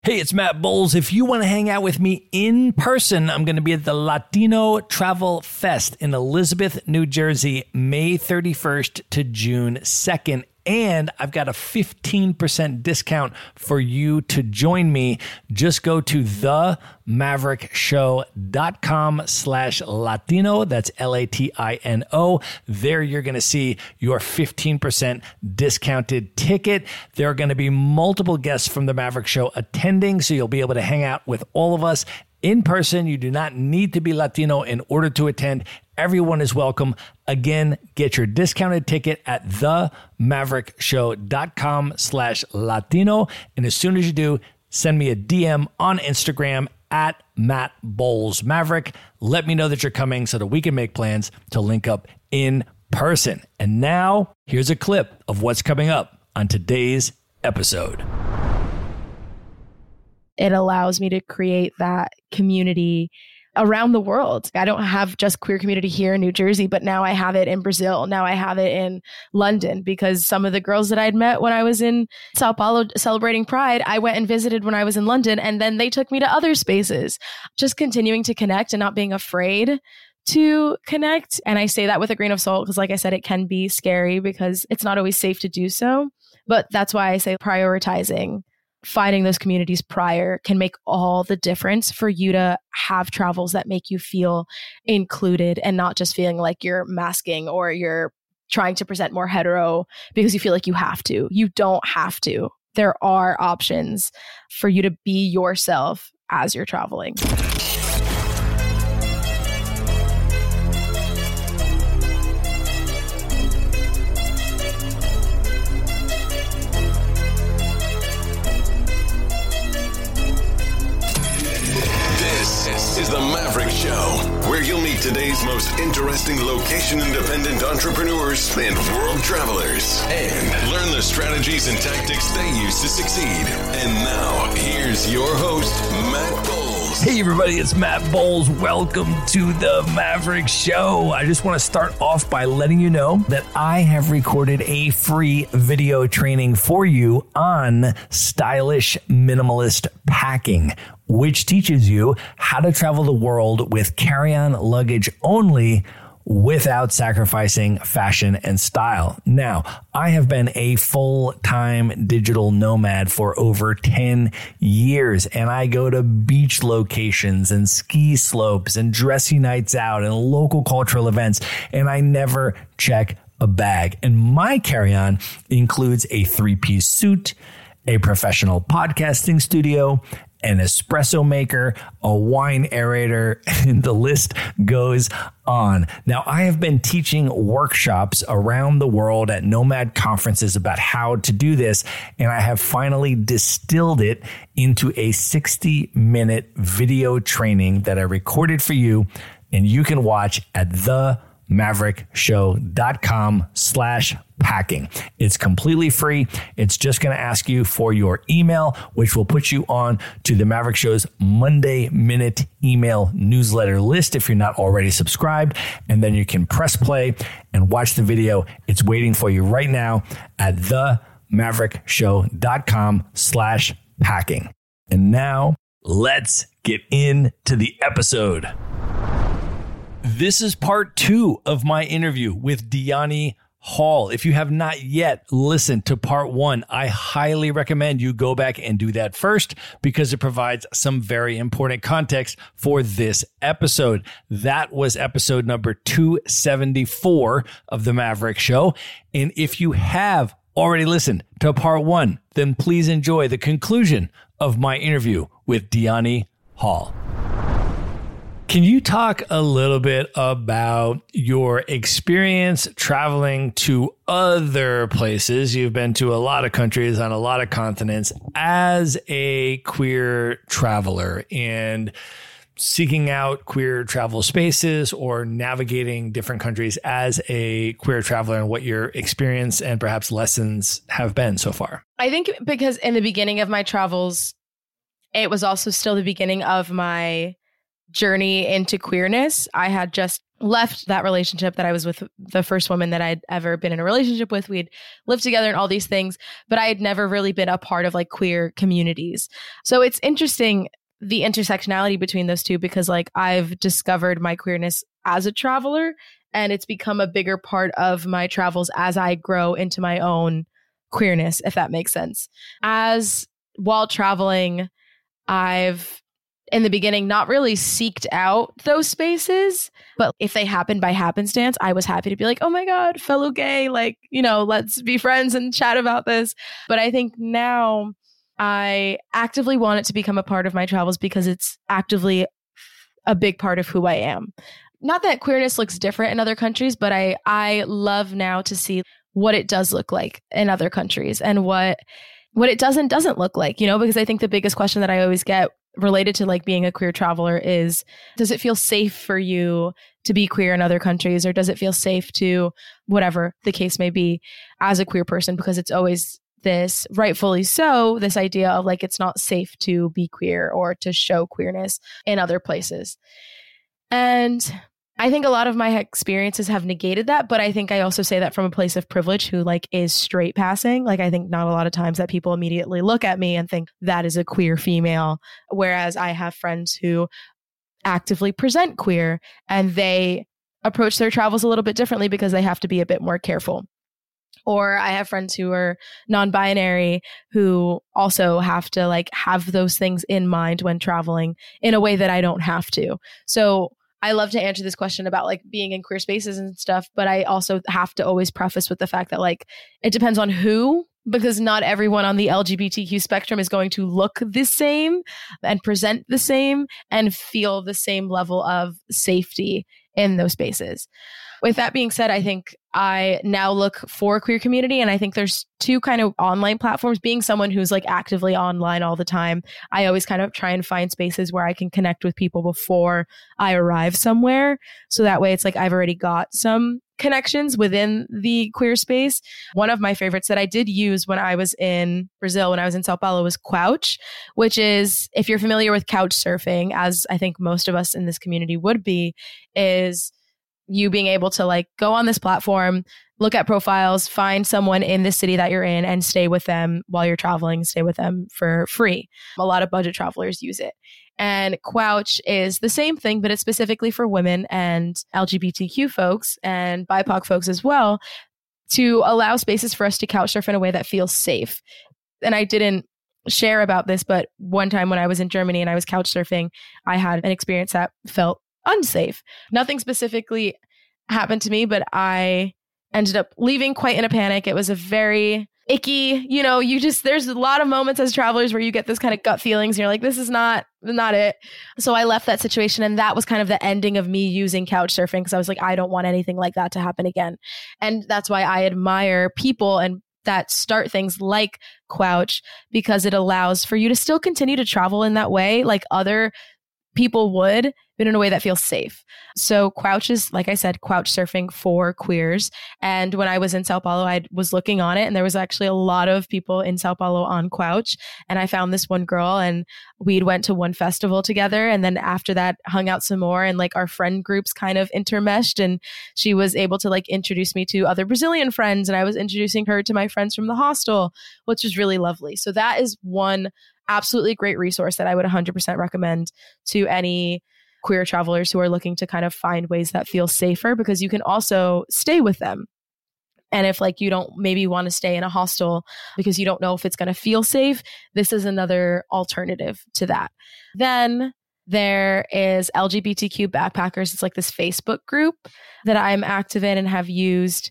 Hey, it's Matt Bowles. If you want to hang out with me in person, I'm going to be at the Latino Travel Fest in Elizabeth, New Jersey, May 31st to June 2nd. And I've got a 15% discount for you to join me. Just go to themaverickshow.com/Latino. That's LATINO. There you're going to see your 15% discounted ticket. There are going to be multiple guests from the Maverick Show attending, so you'll be able to hang out with all of us in person. You do not need to be Latino in order to attend. Everyone is welcome. Again, get your discounted ticket at themaverickshow.com/Latino. And as soon as you do, send me a DM on Instagram at Matt Bowles Maverick. Let me know that you're coming so that we can make plans to link up in person. And now, here's a clip of what's coming up on today's episode. It allows me to create that community around the world. I don't have just queer community here in New Jersey, but now I have it in Brazil. Now I have it in London, because some of the girls that I'd met when I was in Sao Paulo celebrating Pride, I went and visited when I was in London, and then they took me to other spaces. Just continuing to connect and not being afraid to connect. And I say that with a grain of salt because, like I said, it can be scary because it's not always safe to do so. But that's why I say prioritizing finding those communities prior can make all the difference for you to have travels that make you feel included and not just feeling like you're masking or you're trying to present more hetero because you feel like you have to. You don't have to. There are options for you to be yourself as you're traveling. This is the Maverick Show, where you'll meet today's most interesting location-independent entrepreneurs and world travelers, and learn the strategies and tactics they use to succeed. And now, here's your host, Matt Bowles. Hey everybody, it's Matt Bowles. Welcome to the Maverick Show. I just want to start off by letting you know that I have recorded a free video training for you on stylish minimalist packing, which teaches you how to travel the world with carry-on luggage only without sacrificing fashion and style. Now, I have been a full-time digital nomad for over 10 years, and I go to beach locations and ski slopes and dressy nights out and local cultural events, and I never check a bag. And my carry-on includes a 3-piece suit, a professional podcasting studio, an espresso maker, a wine aerator, and the list goes on. Now, I have been teaching workshops around the world at nomad conferences about how to do this, and I have finally distilled it into a 60-minute video training that I recorded for you, and you can watch at themaverickshow.com/packing. It's completely free. It's just going to ask you for your email, which will put you on to the Maverick Show's Monday Minute email newsletter list if you're not already subscribed. And then you can press play and watch the video. It's waiting for you right now at themaverickshow.com/packing. And now let's get into the episode. This is part 2 of my interview with Deani Hall. If you have not yet listened to part 1, I highly recommend you go back and do that first because it provides some very important context for this episode. That was episode number 274 of The Maverick Show. And if you have already listened to part 1, then please enjoy the conclusion of my interview with Deani Hall. Can you talk a little bit about your experience traveling to other places? You've been to a lot of countries on a lot of continents as a queer traveler and seeking out queer travel spaces or navigating different countries as a queer traveler, and what your experience and perhaps lessons have been so far. I think because in the beginning of my travels, it was also still the beginning of my journey into queerness. I had just left that relationship that I was with, the first woman that I'd ever been in a relationship with. We'd lived together and all these things, but I had never really been a part of like queer communities. So it's interesting, the intersectionality between those two, because like I've discovered my queerness as a traveler, and it's become a bigger part of my travels as I grow into my own queerness, if that makes sense. As while traveling, I've in the beginning not really seeked out those spaces, but if they happened by happenstance, I was happy to be like, oh my God, fellow gay, like, you know, let's be friends and chat about this. But I think now I actively want it to become a part of my travels because it's actively a big part of who I am. Not that queerness looks different in other countries, but I love now to see what it does look like in other countries and what it doesn't look like, you know, because I think the biggest question that I always get related to like being a queer traveler is, does it feel safe for you to be queer in other countries, or does it feel safe to whatever the case may be as a queer person? Because it's always this, rightfully so, this idea of like it's not safe to be queer or to show queerness in other places. And I think a lot of my experiences have negated that, but I think I also say that from a place of privilege who like is straight passing. Like I think not a lot of times that people immediately look at me and think that is a queer female, whereas I have friends who actively present queer and they approach their travels a little bit differently because they have to be a bit more careful. Or I have friends who are non-binary who also have to like have those things in mind when traveling in a way that I don't have to. So I love to answer this question about like being in queer spaces and stuff, but I also have to always preface with the fact that like it depends on who, because not everyone on the LGBTQ spectrum is going to look the same and present the same and feel the same level of safety in those spaces. With that being said, I think I now look for a queer community, and I think there's two kind of online platforms. Being someone who's like actively online all the time, I always kind of try and find spaces where I can connect with people before I arrive somewhere. So that way it's like I've already got some connections within the queer space. One of my favorites that I did use when I was in Brazil, when I was in Sao Paulo, was Couch, which is, if you're familiar with couch surfing, as I think most of us in this community would be, is you being able to like go on this platform, look at profiles, find someone in the city that you're in and stay with them while you're traveling, stay with them for free. A lot of budget travelers use it. And Couch is the same thing, but it's specifically for women and LGBTQ folks and BIPOC folks as well, to allow spaces for us to couch surf in a way that feels safe. And I didn't share about this, but one time when I was in Germany and I was couch surfing, I had an experience that felt unsafe. Nothing specifically happened to me, but I ended up leaving quite in a panic. It was a very icky, you know, there's a lot of moments as travelers where you get this kind of gut feelings and you're like, this is not it. So I left that situation, and that was kind of the ending of me using couch surfing, because I was like, I don't want anything like that to happen again. And that's why I admire people and that start things like Couch, because it allows for you to still continue to travel in that way like other people would, but in a way that feels safe. So Couch is, like I said, couch surfing for queers. And when I was in Sao Paulo, I was looking on it, and there was actually a lot of people in Sao Paulo on Couch. And I found this one girl, and we went to one festival together. And then after that, hung out some more, and like our friend groups kind of intermeshed. And she was able to like introduce me to other Brazilian friends, and I was introducing her to my friends from the hostel, which was really lovely. So that is one absolutely great resource that I would 100% recommend to any queer travelers who are looking to kind of find ways that feel safer, because you can also stay with them. And if like you don't maybe want to stay in a hostel because you don't know if it's going to feel safe, this is another alternative to that. Then there is LGBTQ Backpackers. It's like this Facebook group that I'm active in and have used.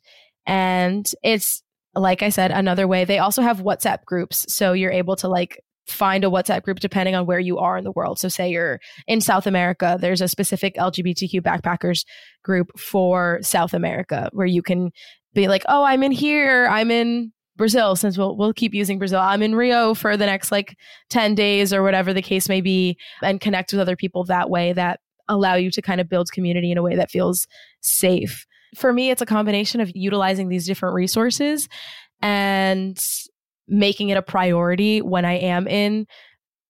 And it's, like I said, another way. They also have WhatsApp groups. So you're able to like find a WhatsApp group depending on where you are in the world. So say you're in South America, there's a specific LGBTQ backpackers group for South America where you can be like, oh, I'm in here, I'm in Brazil, since we'll keep using Brazil. I'm in Rio for the next like 10 days or whatever the case may be, and connect with other people that way that allow you to kind of build community in a way that feels safe. For me, it's a combination of utilizing these different resources and making it a priority when I am in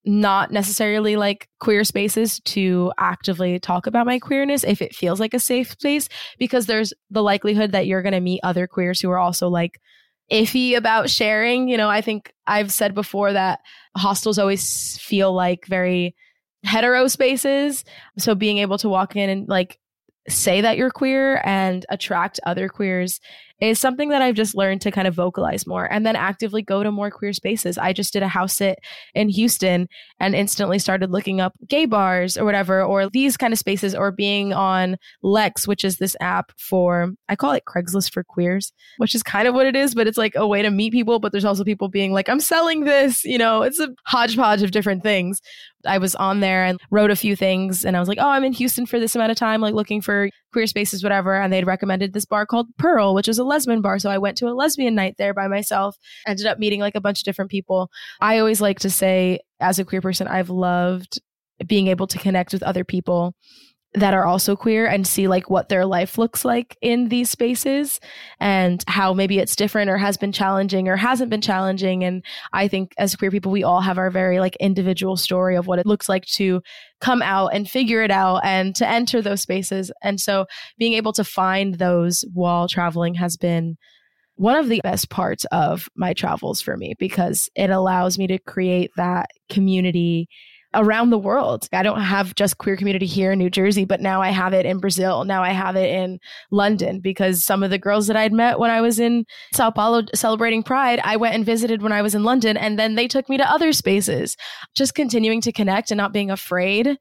not necessarily like queer spaces to actively talk about my queerness if it feels like a safe space, because there's the likelihood that you're going to meet other queers who are also like iffy about sharing. You know, I think I've said before that hostels always feel like very hetero spaces. So being able to walk in and like say that you're queer and attract other queers is something that I've just learned to kind of vocalize more and then actively go to more queer spaces. I just did a house sit in Houston and instantly started looking up gay bars or whatever, or these kind of spaces, or being on Lex, which is this app for, I call it Craigslist for queers, which is kind of what it is, but it's like a way to meet people. But there's also people being like, I'm selling this, you know, it's a hodgepodge of different things. I was on there and wrote a few things and I was like, oh, I'm in Houston for this amount of time, like looking for queer spaces, whatever. And they'd recommended this bar called Pearl, which is a lesbian bar. So I went to a lesbian night there by myself, ended up meeting like a bunch of different people. I always like to say, as a queer person, I've loved being able to connect with other people that are also queer and see like what their life looks like in these spaces and how maybe it's different or has been challenging or hasn't been challenging. And I think as queer people, we all have our very like individual story of what it looks like to come out and figure it out and to enter those spaces. And so being able to find those while traveling has been one of the best parts of my travels for me, because it allows me to create that community around the world. I don't have just queer community here in New Jersey, but now I have it in Brazil. Now I have it in London, because some of the girls that I'd met when I was in Sao Paulo celebrating Pride, I went and visited when I was in London, and then they took me to other spaces. Just continuing to connect and not being afraid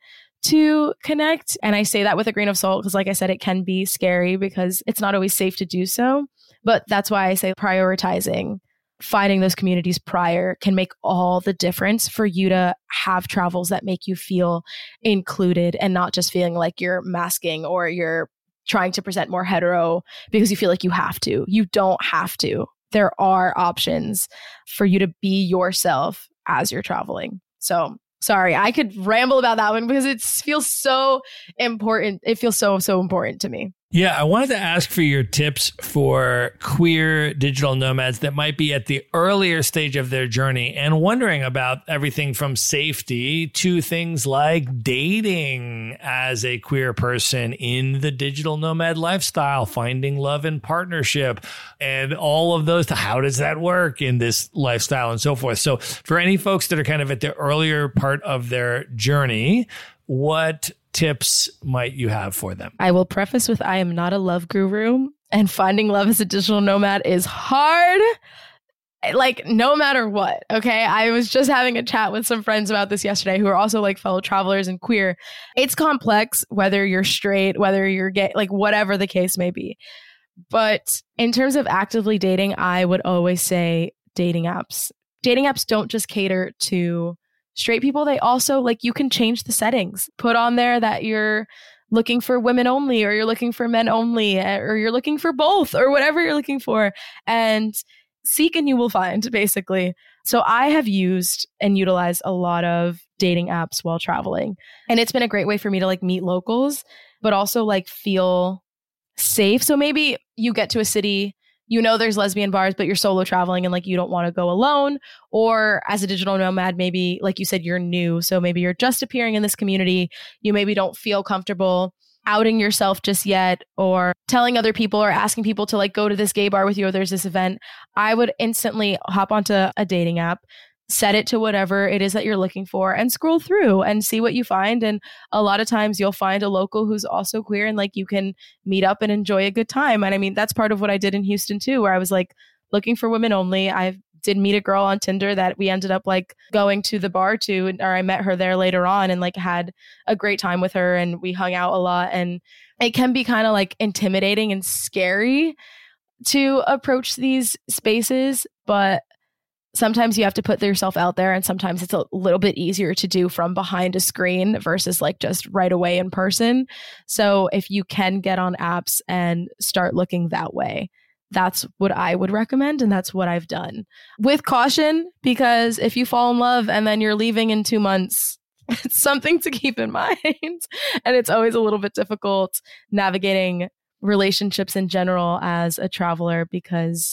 to connect. And I say that with a grain of salt because, like I said, it can be scary because it's not always safe to do so. But that's why I say prioritizing finding those communities prior can make all the difference for you to have travels that make you feel included and not just feeling like you're masking or you're trying to present more hetero because you feel like you have to. You don't have to. There are options for you to be yourself as you're traveling. So sorry, I could ramble about that one because it feels so important. It feels so important to me. Yeah, I wanted to ask for your tips for queer digital nomads that might be at the earlier stage of their journey and wondering about everything from safety to things like dating as a queer person in the digital nomad lifestyle, finding love and partnership, and all of those. How does that work in this lifestyle and so forth? So for any folks that are kind of at the earlier part of their journey, what tips might you have for them? I will preface with, I am not a love guru, and finding love as a digital nomad is hard, like no matter what. Okay. I was just having a chat with some friends about this yesterday who are also like fellow travelers and queer. It's complex, whether you're straight, whether you're gay, like whatever the case may be. But in terms of actively dating, I would always say dating apps. Dating apps don't just cater to straight people. They also, like, you can change the settings, put on there that you're looking for women only, or you're looking for men only, or you're looking for both, or whatever you're looking for, and seek and you will find, basically. So I have used and utilized a lot of dating apps while traveling, and it's been a great way for me to like meet locals, but also like feel safe. So maybe you get to a city, you know there's lesbian bars, but you're solo traveling and like you don't want to go alone. Or as a digital nomad, maybe like you said, you're new. So maybe you're just appearing in this community. You maybe don't feel comfortable outing yourself just yet, or telling other people or asking people to like go to this gay bar with you, or there's this event. I would instantly hop onto a dating app, set it to whatever it is that you're looking for, and scroll through and see what you find. And a lot of times you'll find a local who's also queer, and like you can meet up and enjoy a good time. And I mean, that's part of what I did in Houston too, where I was like looking for women only. I did meet a girl on Tinder that we ended up like going to the bar to, or I met her there later on and like had a great time with her, and we hung out a lot. And it can be kind of like intimidating and scary to approach these spaces, but sometimes you have to put yourself out there, and sometimes it's a little bit easier to do from behind a screen versus like just right away in person. So if you can get on apps and start looking that way, that's what I would recommend. And that's what I've done, with caution, because if you fall in love and then you're leaving in 2 months, it's something to keep in mind. And it's always a little bit difficult navigating relationships in general as a traveler, because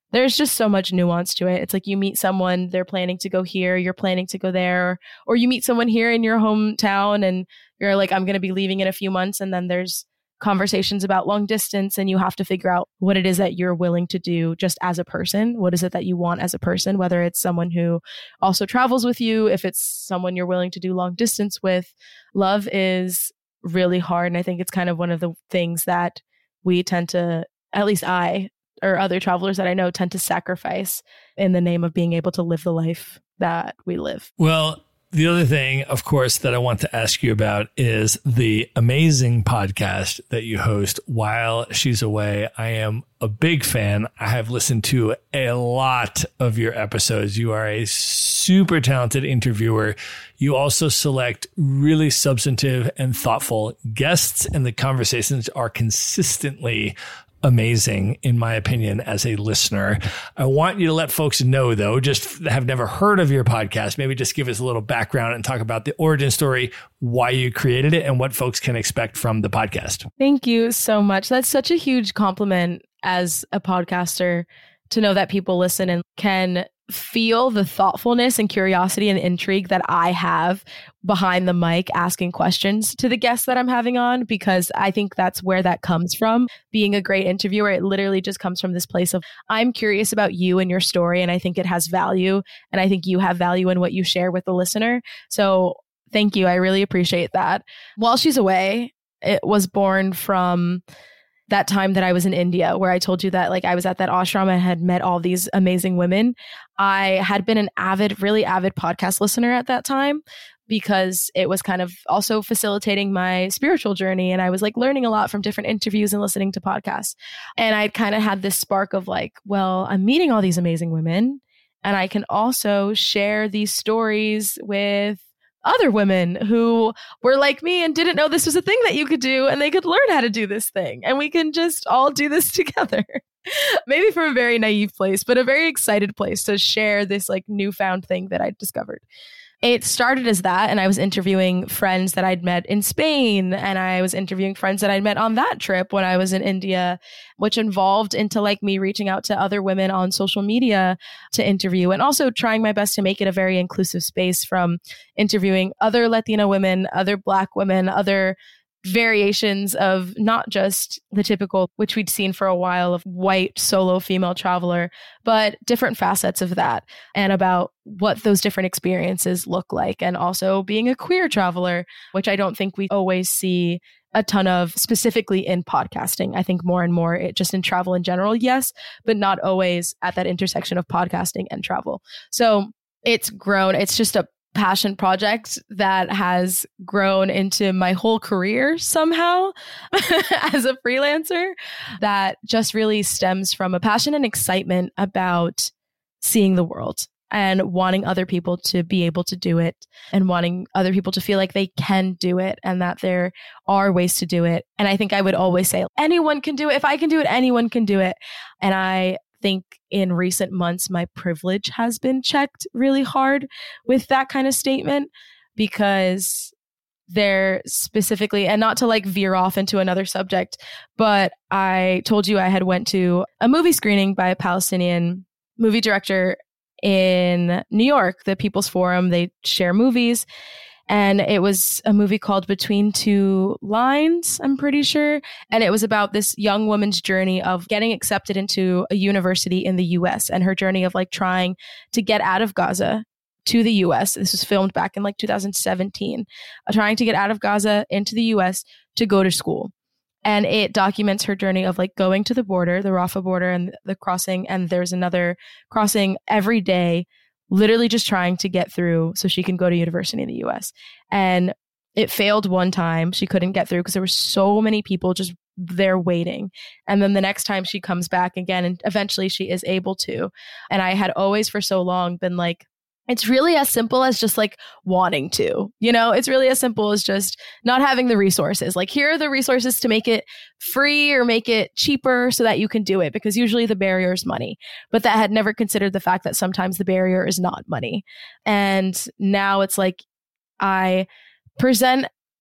there's just so much nuance to it. It's like you meet someone, they're planning to go here, you're planning to go there, or you meet someone here in your hometown and you're like, I'm going to be leaving in a few months. And then there's conversations about long distance and you have to figure out what it is that you're willing to do just as a person. What is it that you want as a person, whether it's someone who also travels with you, if it's someone you're willing to do long distance with. Love is really hard. And I think it's kind of one of the things that we tend to, at least I, or other travelers that I know, tend to sacrifice in the name of being able to live the life that we live. Well, the other thing, of course, that I want to ask you about is the amazing podcast that you host while she's away. I am a big fan. I have listened to a lot of your episodes. You are a super talented interviewer. You also select really substantive and thoughtful guests, and the conversations are consistently amazing, in my opinion, as a listener. I want you to let folks know, though, just have never heard of your podcast, maybe just give us a little background and talk about the origin story, why you created it, and what folks can expect from the podcast. Thank you so much. That's such a huge compliment as a podcaster to know that people listen and can feel the thoughtfulness and curiosity and intrigue that I have behind the mic asking questions to the guests that I'm having on, because I think that's where that comes from. Being a great interviewer, it literally just comes from this place of I'm curious about you and your story, and I think it has value, and I think you have value in what you share with the listener. So thank you. I really appreciate that. While She's Away, it was born from that time that I was in India, where I told you that like I was at that ashram and had met all these amazing women. I had been an really avid podcast listener at that time, because it was kind of also facilitating my spiritual journey. And I was like learning a lot from different interviews and listening to podcasts. And I kind of had this spark of like, well, I'm meeting all these amazing women, and I can also share these stories with other women who were like me and didn't know this was a thing that you could do, and they could learn how to do this thing, and we can just all do this together. Maybe from a very naive place, but a very excited place to share this like newfound thing that I discovered. It started as that, and I was interviewing friends that I'd met in Spain, and I was interviewing friends that I'd met on that trip when I was in India, which involved into like me reaching out to other women on social media to interview, and also trying my best to make it a very inclusive space, from interviewing other Latina women, other Black women, other variations of not just the typical, which we'd seen for a while, of white solo female traveler, but different facets of that, and about what those different experiences look like. And also being a queer traveler, which I don't think we always see a ton of specifically in podcasting. I think more and more it just in travel in general, yes, but not always at that intersection of podcasting and travel. So it's grown. It's just a passion project that has grown into my whole career somehow as a freelancer, that just really stems from a passion and excitement about seeing the world and wanting other people to be able to do it, and wanting other people to feel like they can do it and that there are ways to do it. And I think I would always say, anyone can do it. If I can do it, anyone can do it. And I think in recent months, my privilege has been checked really hard with that kind of statement, because they're specifically, and not to like veer off into another subject, but I told you I had went to a movie screening by a Palestinian movie director in New York, the People's Forum. They share movies. And it was a movie called Between Two Lines, I'm pretty sure. And it was about this young woman's journey of getting accepted into a university in the US, and her journey of like trying to get out of Gaza to the US. This was filmed back in like 2017, trying to get out of Gaza into the US to go to school. And it documents her journey of like going to the border, the Rafah border, and the crossing. And there's another crossing every day, literally just trying to get through so she can go to university in the US. And it failed one time. She couldn't get through because there were so many people just there waiting. And then the next time she comes back again, and eventually she is able to. And I had always for so long been like, it's really as simple as just like wanting to, you know, it's really as simple as just not having the resources. Like, here are the resources to make it free or make it cheaper so that you can do it, because usually the barrier is money. But that had never considered the fact that sometimes the barrier is not money. And now it's like I present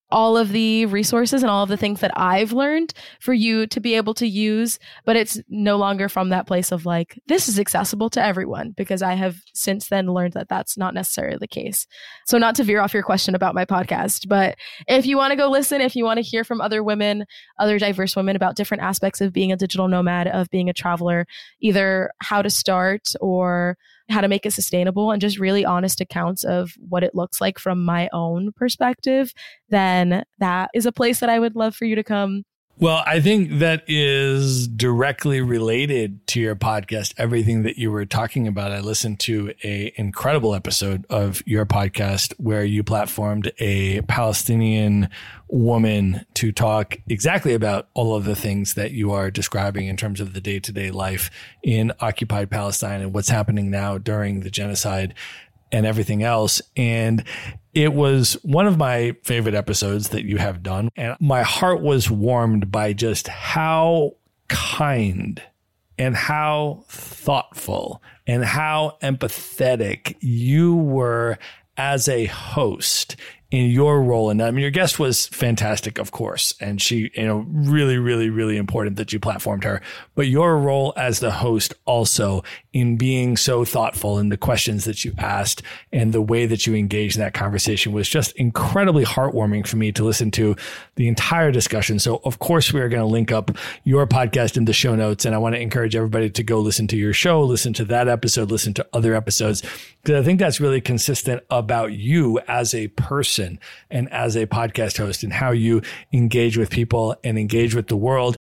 all of the resources and all of the things that I've learned for you to be able to use, but it's no longer from that place of like, this is accessible to everyone, because I have since then learned that that's not necessarily the case. So not to veer off your question about my podcast, but if you want to go listen, if you want to hear from other women, other diverse women about different aspects of being a digital nomad, of being a traveler, either how to start or how to make it sustainable, and just really honest accounts of what it looks like from my own perspective, then that is a place that I would love for you to come. Well, I think that is directly related to your podcast, everything that you were talking about. I listened to an incredible episode of your podcast where you platformed a Palestinian woman to talk exactly about all of the things that you are describing in terms of the day-to-day life in occupied Palestine and what's happening now during the genocide and everything else. And it was one of my favorite episodes that you have done. And my heart was warmed by just how kind and how thoughtful and how empathetic you were as a host in your role. And I mean, your guest was fantastic, of course. And she, really, really, really important that you platformed her. But your role as the host also in being so thoughtful in the questions that you asked and the way that you engaged in that conversation was just incredibly heartwarming for me to listen to the entire discussion. So of course, we are going to link up your podcast in the show notes. And I want to encourage everybody to go listen to your show, listen to that episode, listen to other episodes, because I think that's really consistent about you as a person and as a podcast host and how you engage with people and engage with the world.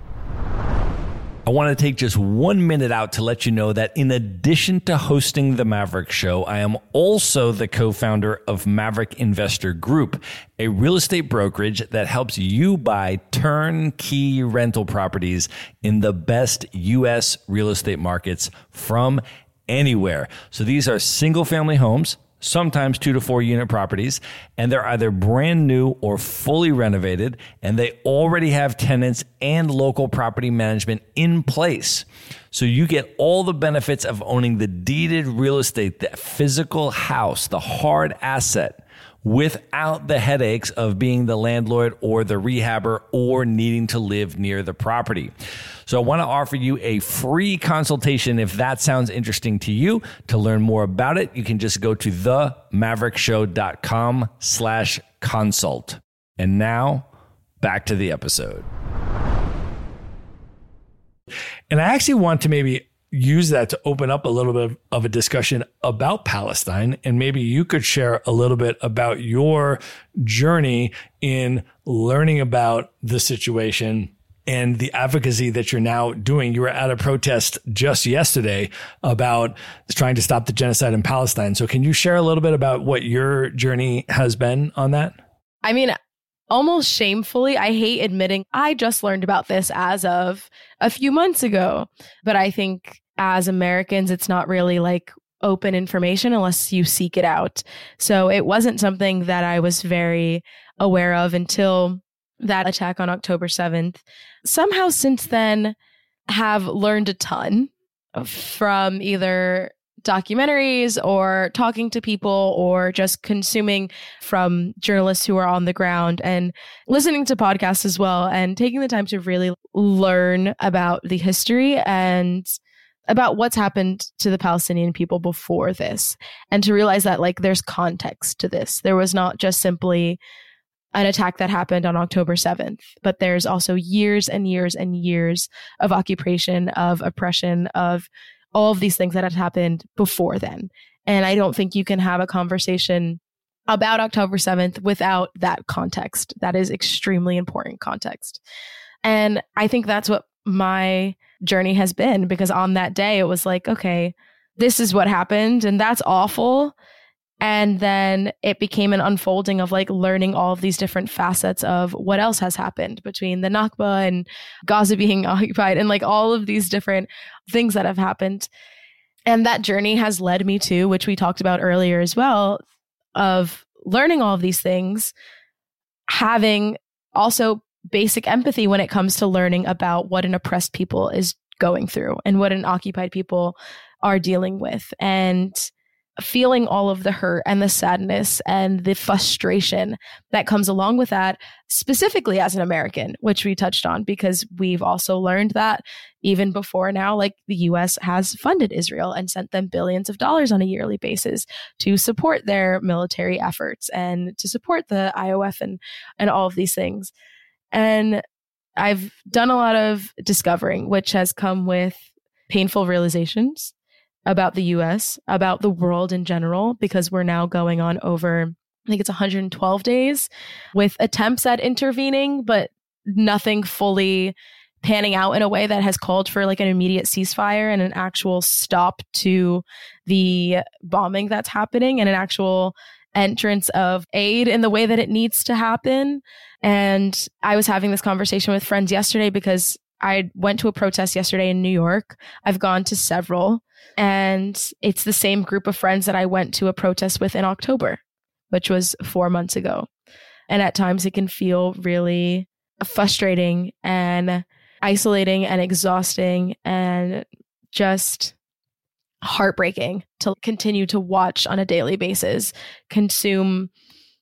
I want to take just 1 minute out to let you know that in addition to hosting the Maverick Show, I am also the co-founder of Maverick Investor Group, a real estate brokerage that helps you buy turnkey rental properties in the best U.S. real estate markets from anywhere. So these are single family homes, sometimes 2 to 4 unit properties, and they're either brand new or fully renovated, and they already have tenants and local property management in place. So you get all the benefits of owning the deeded real estate, the physical house, the hard asset, without the headaches of being the landlord or the rehabber or needing to live near the property. So I want to offer you a free consultation if that sounds interesting to you. To learn more about it, you can just go to themaverickshow.com/consult. And now back to the episode. And I actually want to maybe use that to open up a little bit of a discussion about Palestine. And maybe you could share a little bit about your journey in learning about the situation and the advocacy that you're now doing. You were at a protest just yesterday about trying to stop the genocide in Palestine. So can you share a little bit about what your journey has been on that? I mean, almost shamefully, I hate admitting I just learned about this as of a few months ago. But I think as Americans, it's not really like open information unless you seek it out. So it wasn't something that I was very aware of until that attack on October 7th. Somehow since then have learned a ton from either documentaries or talking to people or just consuming from journalists who are on the ground and listening to podcasts as well, and taking the time to really learn about the history and about what's happened to the Palestinian people before this, and to realize that like there's context to this. There was not just simply an attack that happened on October 7th, but there's also years and years and years of occupation, of oppression, of all of these things that had happened before then. And I don't think you can have a conversation about October 7th without that context. That is extremely important context. And I think that's what my journey has been, because on that day, it was like, okay, this is what happened and that's awful. And then it became an unfolding of like learning all of these different facets of what else has happened between the Nakba and Gaza being occupied and like all of these different things that have happened. And that journey has led me to, which we talked about earlier as well, of learning all of these things, having also basic empathy when it comes to learning about what an oppressed people is going through and what an occupied people are dealing with. And feeling all of the hurt and the sadness and the frustration that comes along with that, specifically as an American, which we touched on, because we've also learned that even before now, like the US has funded Israel and sent them billions of dollars on a yearly basis to support their military efforts and to support the IOF and all of these things. And I've done a lot of discovering, which has come with painful realizations about the US, about the world in general, because we're now going on over, I think it's 112 days with attempts at intervening, but nothing fully panning out in a way that has called for like an immediate ceasefire and an actual stop to the bombing that's happening and an actual entrance of aid in the way that it needs to happen. And I was having this conversation with friends yesterday because I went to a protest yesterday in New York. I've gone to several, and it's the same group of friends that I went to a protest with in October, which was 4 months ago. And at times it can feel really frustrating and isolating and exhausting and just heartbreaking to continue to watch on a daily basis, consume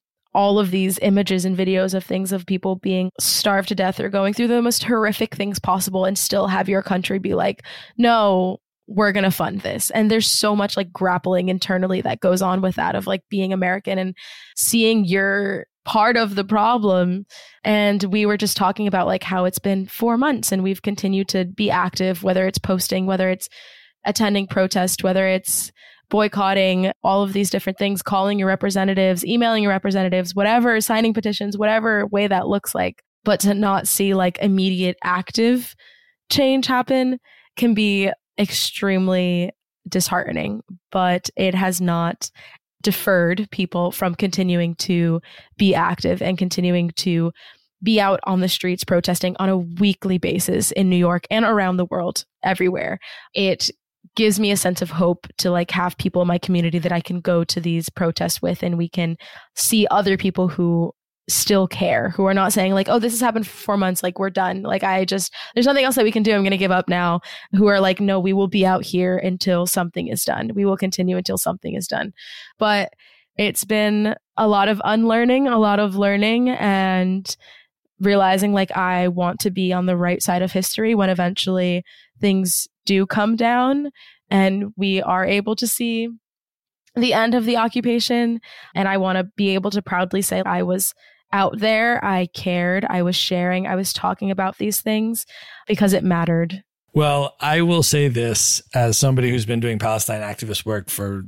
all of these images and videos of things of people being starved to death or going through the most horrific things possible and still have your country be like, no, we're going to fund this. And there's so much like grappling internally that goes on with that of like being American and seeing you're part of the problem. And we were just talking about like how it's been 4 months and we've continued to be active, whether it's posting, whether it's attending protest, whether it's boycotting, all of these different things, calling your representatives, emailing your representatives, whatever, signing petitions, whatever way that looks like. But to not see like immediate active change happen can be extremely disheartening, but it has not deferred people from continuing to be active and continuing to be out on the streets protesting on a weekly basis in New York and around the world, everywhere. It gives me a sense of hope to like have people in my community that I can go to these protests with, and we can see other people who still care, who are not saying like, oh, this has happened for 4 months, like we're done. Like there's nothing else that we can do. I'm going to give up now. Who are like, no, we will be out here until something is done. We will continue until something is done. But it's been a lot of unlearning, a lot of learning, and realizing like I want to be on the right side of history when eventually things do come down and we are able to see the end of the occupation. And I want to be able to proudly say I was out there, I cared, I was sharing, I was talking about these things because it mattered. Well, I will say this as somebody who's been doing Palestine activist work for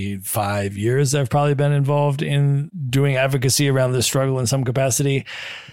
25 years. I've probably been involved in doing advocacy around this struggle in some capacity.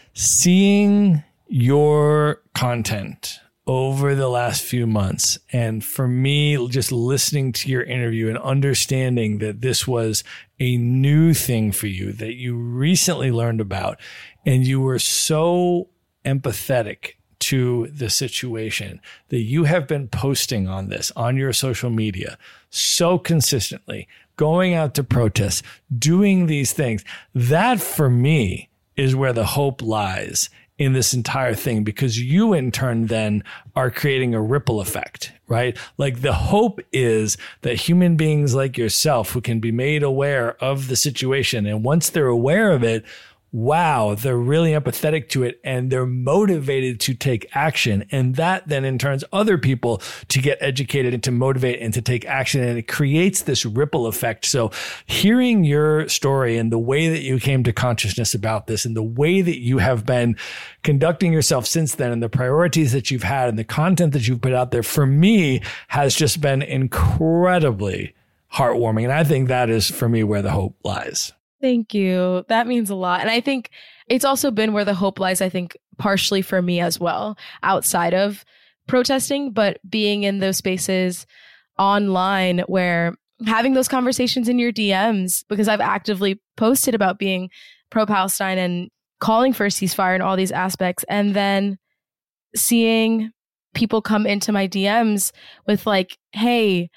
Seeing your content over the last few months, and for me, just listening to your interview and understanding that this was a new thing for you that you recently learned about, and you were so empathetic to the situation that you have been posting on this on your social media so consistently, going out to protests, doing these things. That for me is where the hope lies in this entire thing, because you in turn then are creating a ripple effect, right? Like the hope is that human beings like yourself who can be made aware of the situation, and once they're aware of it, wow, they're really empathetic to it and they're motivated to take action. And that then in turns other people to get educated and to motivate and to take action. And it creates this ripple effect. So hearing your story and the way that you came to consciousness about this and the way that you have been conducting yourself since then and the priorities that you've had and the content that you've put out there, for me, has just been incredibly heartwarming. And I think that is for me where the hope lies. Thank you. That means a lot. And I think it's also been where the hope lies, I think, partially for me as well, outside of protesting, but being in those spaces online where having those conversations in your DMs, because I've actively posted about being pro-Palestine and calling for a ceasefire and all these aspects, and then seeing people come into my DMs with like, hey,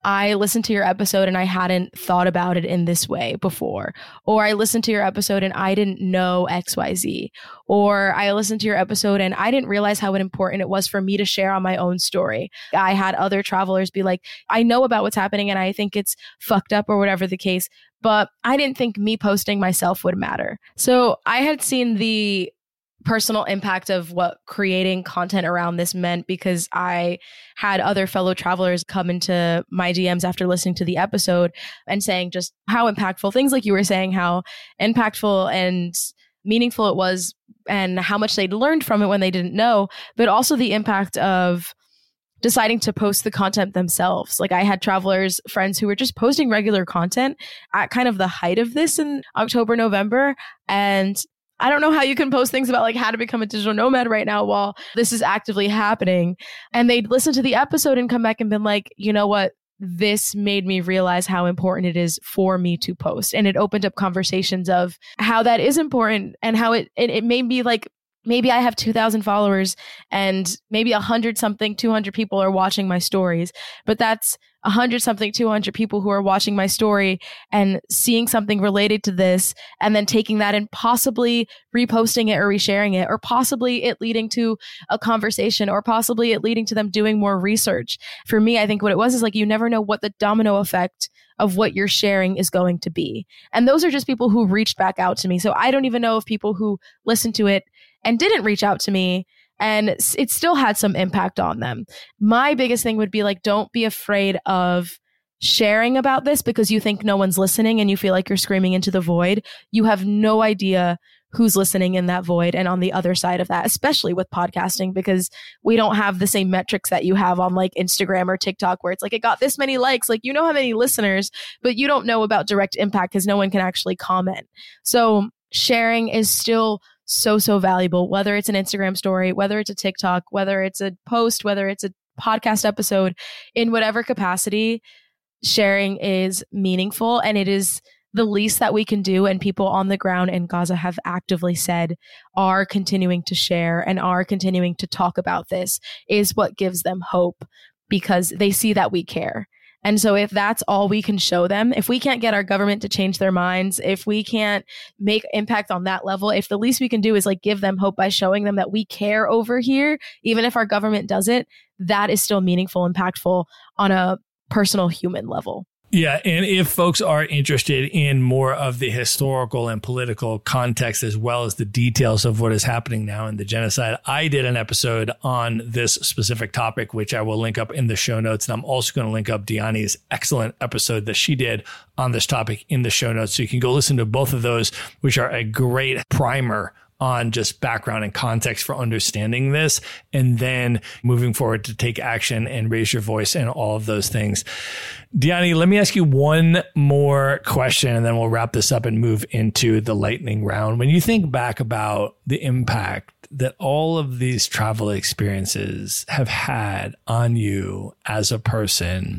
I listened to your episode and I hadn't thought about it in this way before. Or I listened to your episode and I didn't know XYZ. Or I listened to your episode and I didn't realize how important it was for me to share on my own story. I had other travelers be like, I know about what's happening and I think it's fucked up or whatever the case, but I didn't think me posting myself would matter. So I had seen the personal impact of what creating content around this meant, because I had other fellow travelers come into my DMs after listening to the episode and saying just how impactful, things like you were saying, how impactful and meaningful it was and how much they'd learned from it when they didn't know, but also the impact of deciding to post the content themselves. Like I had travelers, friends who were just posting regular content at kind of the height of this in October, November. And I don't know how you can post things about like how to become a digital nomad right now while this is actively happening. And they'd listen to the episode and come back and been like, you know what? This made me realize how important it is for me to post. And it opened up conversations of how that is important and how it made me like, maybe I have 2,000 followers and maybe 100-something, 200 people are watching my stories, but that's 100-something, 200 people who are watching my story and seeing something related to this and then taking that and possibly reposting it or resharing it, or possibly it leading to a conversation, or possibly it leading to them doing more research. For me, I think what it was is like, you never know what the domino effect of what you're sharing is going to be. And those are just people who reached back out to me. So I don't even know if people who listened to it and didn't reach out to me and it still had some impact on them. My biggest thing would be like, don't be afraid of sharing about this because you think no one's listening and you feel like you're screaming into the void. You have no idea who's listening in that void and on the other side of that, especially with podcasting, because we don't have the same metrics that you have on like Instagram or TikTok where it's like, it got this many likes. Like, you know how many listeners, but you don't know about direct impact because no one can actually comment. So sharing is still so valuable, whether it's an Instagram story, whether it's a TikTok, whether it's a post, whether it's a podcast episode, in whatever capacity, sharing is meaningful and it is the least that we can do. And people on the ground in Gaza have actively said are continuing to share and are continuing to talk about this is what gives them hope, because they see that we care. And so if that's all we can show them, if we can't get our government to change their minds, if we can't make impact on that level, if the least we can do is like give them hope by showing them that we care over here, even if our government doesn't, that is still meaningful, impactful on a personal human level. Yeah. And if folks are interested in more of the historical and political context, as well as the details of what is happening now in the genocide, I did an episode on this specific topic, which I will link up in the show notes. And I'm also going to link up Diani's excellent episode that she did on this topic in the show notes. So you can go listen to both of those, which are a great primer on just background and context for understanding this, and then moving forward to take action and raise your voice and all of those things. Diani, let me ask you one more question, and then we'll wrap this up and move into the lightning round. When you think back about the impact that all of these travel experiences have had on you as a person,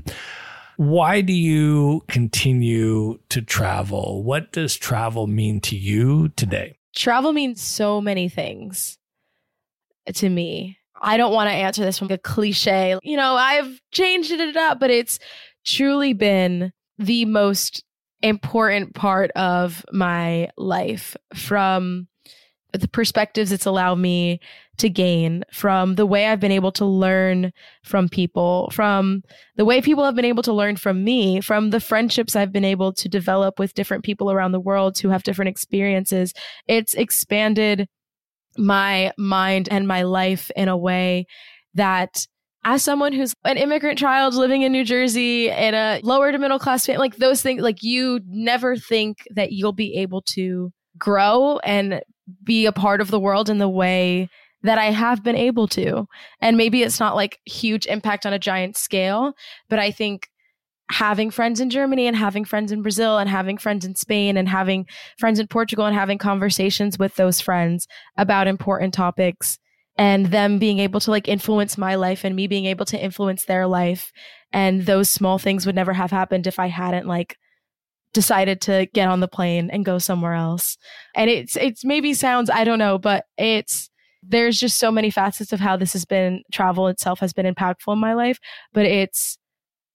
why do you continue to travel? What does travel mean to you today? Travel means so many things to me. I don't want to answer this from a cliche. You know, I've changed it up, but it's truly been the most important part of my life, from the perspectives it's allowed me to gain, from the way I've been able to learn from people, from the way people have been able to learn from me, from the friendships I've been able to develop with different people around the world who have different experiences. It's expanded my mind and my life in a way that, as someone who's an immigrant child living in New Jersey in a lower to middle class family, like those things, like you never think that you'll be able to grow and be a part of the world in the way that I have been able to. And maybe it's not like huge impact on a giant scale, but I think having friends in Germany and having friends in Brazil and having friends in Spain and having friends in Portugal and having conversations with those friends about important topics, and them being able to like influence my life and me being able to influence their life. And those small things would never have happened if I hadn't like decided to get on the plane and go somewhere else. And it's maybe sounds, I don't know, but there's just so many facets of how this has been, travel itself has been impactful in my life, but it's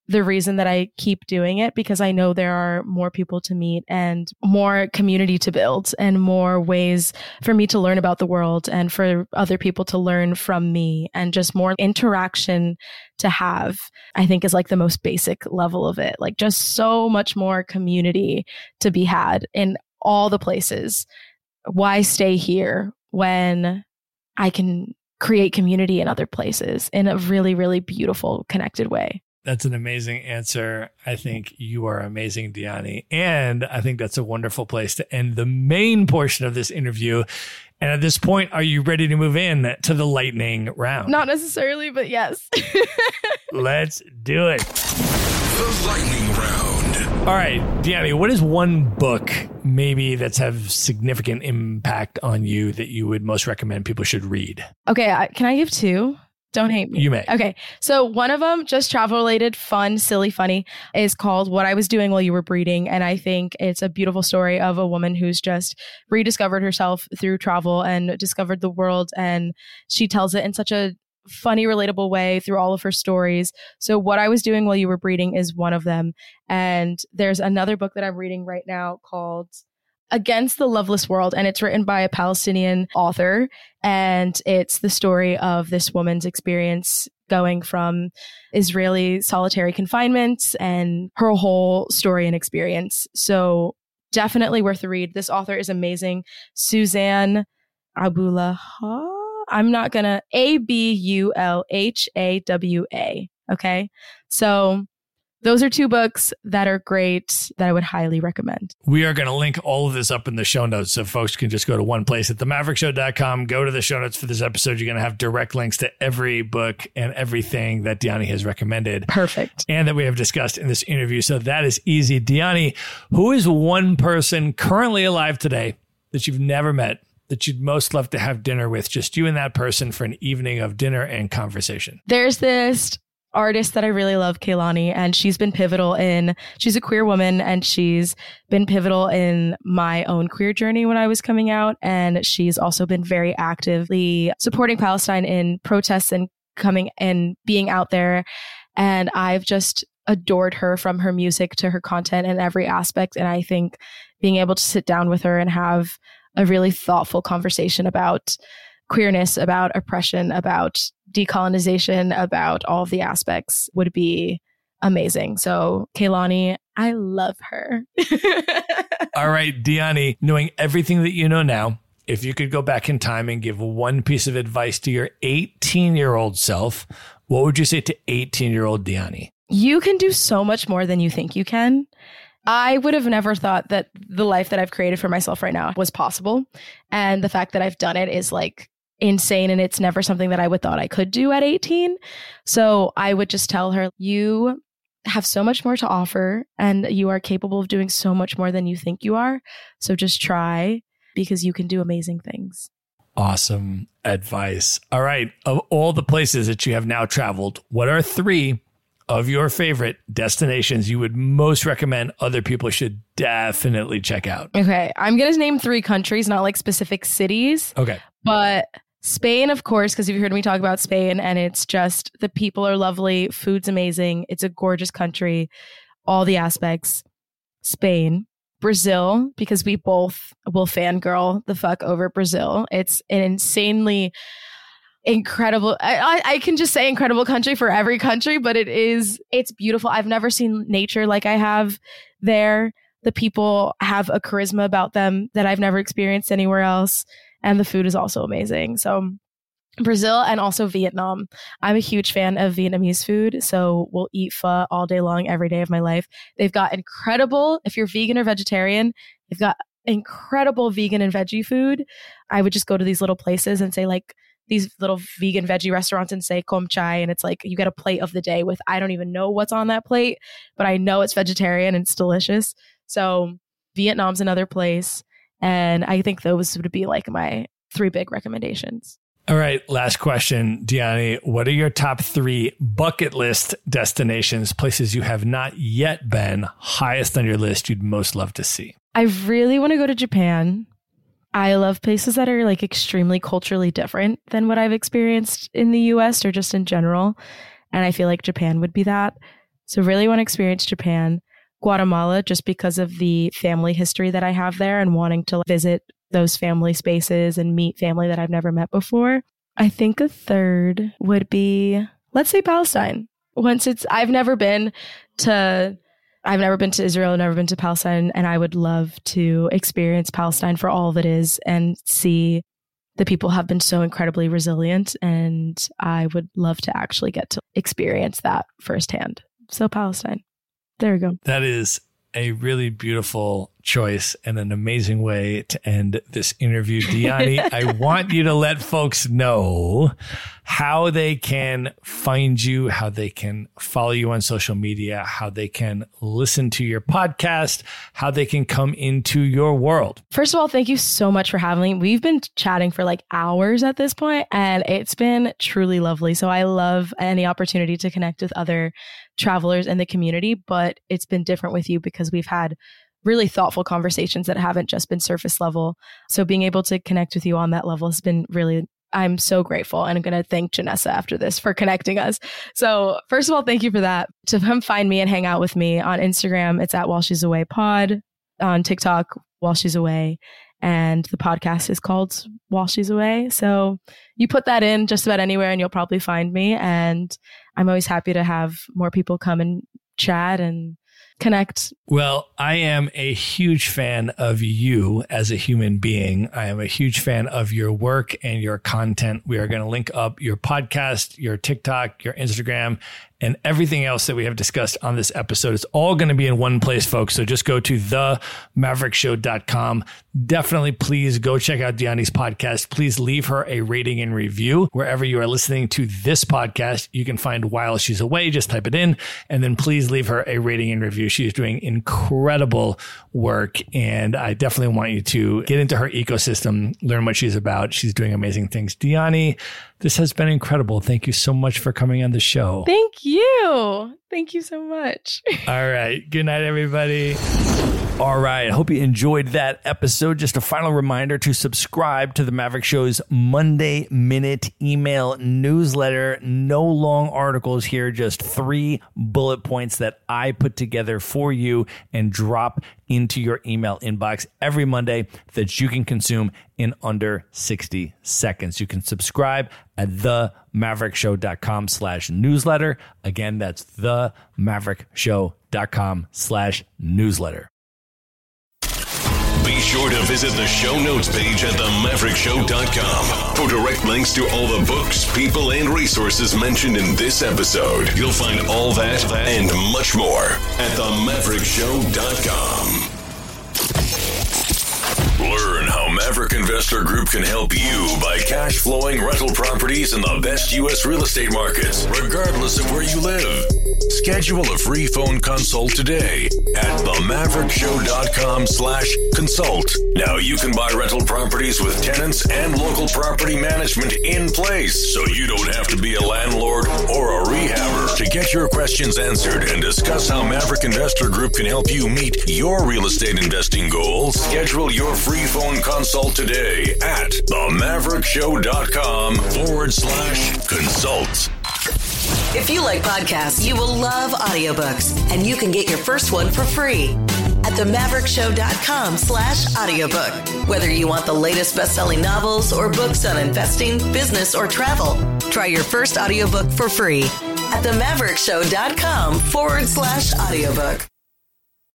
the reason that I keep doing it, because I know there are more people to meet and more community to build and more ways for me to learn about the world and for other people to learn from me, and just more interaction to have, I think is like the most basic level of it. Like just so much more community to be had in all the places. Why stay here when I can create community in other places in a really, really beautiful, connected way? That's an amazing answer. I think you are amazing, Diani. And I think that's a wonderful place to end the main portion of this interview. And at this point, are you ready to move in to the lightning round? Not necessarily, but yes. Let's do it. The lightning round. All right, Diani, what is one book maybe that's have significant impact on you that you would most recommend people should read? Okay, can I give two? Don't hate me. You may. Okay. So one of them, just travel related, fun, silly, funny, is called What I Was Doing While You Were Breeding. And I think it's a beautiful story of a woman who's just rediscovered herself through travel and discovered the world. And she tells it in such a funny, relatable way through all of her stories. So What I Was Doing While You Were Breeding is one of them. And there's another book that I'm reading right now called Against the Loveless World, and it's written by a Palestinian author, and it's the story of this woman's experience going from Israeli solitary confinement and her whole story and experience. So definitely worth a read. This author is amazing. Suzanne Abulaha. I'm not gonna Abulhawa. Okay. So those are two books that are great that I would highly recommend. We are going to link all of this up in the show notes so folks can just go to one place at themaverickshow.com, go to the show notes for this episode. You're going to have direct links to every book and everything that Diani has recommended. Perfect. And that we have discussed in this interview. So that is easy. Diani, who is one person currently alive today that you've never met that you'd most love to have dinner with, just you and that person for an evening of dinner and conversation? There's this artist that I really love, Kehlani, and she's been pivotal she's a queer woman, and she's been pivotal in my own queer journey when I was coming out. And she's also been very actively supporting Palestine in protests and coming and being out there. And I've just adored her, from her music to her content and every aspect. And I think being able to sit down with her and have a really thoughtful conversation about queerness, about oppression, about decolonization, about all of the aspects would be amazing. So Kehlani, I love her. All right, Diani, knowing everything that you know now, if you could go back in time and give one piece of advice to your 18-year-old self, what would you say to 18-year-old Diani? You can do so much more than you think you can. I would have never thought that the life that I've created for myself right now was possible. And the fact that I've done it is like insane. And it's never something that I would thought I could do at 18. So I would just tell her, you have so much more to offer and you are capable of doing so much more than you think you are. So just try, because you can do amazing things. Awesome advice. All right. Of all the places that you have now traveled, what are 3 of your favorite destinations you would most recommend other people should definitely check out? Okay. I'm going to name 3 countries, not like specific cities. Okay. But Spain, of course, because you've heard me talk about Spain, and it's just, the people are lovely. Food's amazing. It's a gorgeous country. All the aspects. Spain. Brazil, because we both will fangirl the fuck over Brazil. It's an insanely incredible, I can just say incredible country for every country, but it's beautiful. I've never seen nature like I have there. The people have a charisma about them that I've never experienced anywhere else. And the food is also amazing. So Brazil, and also Vietnam. I'm a huge fan of Vietnamese food, so we'll eat pho all day long, every day of my life. They've got incredible, if you're vegan or vegetarian, they've got incredible vegan and veggie food. I would just go to these little places and say, like, these little vegan veggie restaurants, and say kom chai, and it's like you get a plate of the day with, I don't even know what's on that plate, but I know it's vegetarian and it's delicious. So Vietnam's another place, and I think those would be like my 3 big recommendations. All right, last question, Diani. What are your top 3 bucket list destinations, places you have not yet been, highest on your list you'd most love to see? I really want to go to Japan. I love places that are like extremely culturally different than what I've experienced in the US or just in general. And I feel like Japan would be that. So really want to experience Japan. Guatemala, just because of the family history that I have there and wanting to visit those family spaces and meet family that I've never met before. I think a third would be, let's say, Palestine. I've never been to Israel, never been to Palestine, and I would love to experience Palestine for all that is and see the people have been so incredibly resilient, and I would love to actually get to experience that firsthand. So Palestine. There we go. That is a really beautiful choice and an amazing way to end this interview. Diani, I want you to let folks know how they can find you, how they can follow you on social media, how they can listen to your podcast, how they can come into your world. First of all, thank you so much for having me. We've been chatting for like hours at this point, and it's been truly lovely. So I love any opportunity to connect with other travelers in the community, but it's been different with you because we've had really thoughtful conversations that haven't just been surface level. So being able to connect with you on that level has been really, I'm so grateful. And I'm going to thank Janessa after this for connecting us. So first of all, thank you for that. To come find me and hang out with me on Instagram, it's at While She's Away Pod. On TikTok, While She's Away. And the podcast is called While She's Away. So you put that in just about anywhere and you'll probably find me. And I'm always happy to have more people come and chat and connect. Well, I am a huge fan of you as a human being. I am a huge fan of your work and your content. We are going to link up your podcast, your TikTok, your Instagram, and everything else that we have discussed on this episode. It's all going to be in one place, folks. So just go to themaverickshow.com. Definitely, please go check out Diani's podcast. Please leave her a rating and review wherever you are listening to this podcast. You can find While She's Away. Just type it in, and then please leave her a rating and review. She's doing incredible work, and I definitely want you to get into her ecosystem, learn what she's about. She's doing amazing things. Diani, this has been incredible. Thank you so much for coming on the show. Thank you. Thank you so much. All right. Good night, everybody. All right. I hope you enjoyed that episode. Just a final reminder to subscribe to the Maverick Show's Monday Minute email newsletter. No long articles here, just 3 bullet points that I put together for you and drop into your email inbox every Monday that you can consume in under 60 seconds. You can subscribe at themaverickshow.com/newsletter. Again, that's themaverickshow.com/newsletter. Be sure to visit the show notes page at themaverickshow.com for direct links to all the books, people, and resources mentioned in this episode. You'll find all that and much more at themaverickshow.com. Learn how Maverick Investor Group can help you buy cash flowing rental properties in the best U.S. real estate markets, regardless of where you live. Schedule a free phone consult today at themaverickshow.com/consult. Now you can buy rental properties with tenants and local property management in place, so you don't have to be a landlord or a rehabber. To get your questions answered and discuss how Maverick Investor Group can help you meet your real estate investing goals, schedule your free phone consult today at themaverickshow.com/consult. If you like podcasts, you will love audiobooks, and you can get your first one for free at themaverickshow.com/audiobook. Whether you want the latest best-selling novels or books on investing, business, or travel, try your first audiobook for free at themaverickshow.com/audiobook.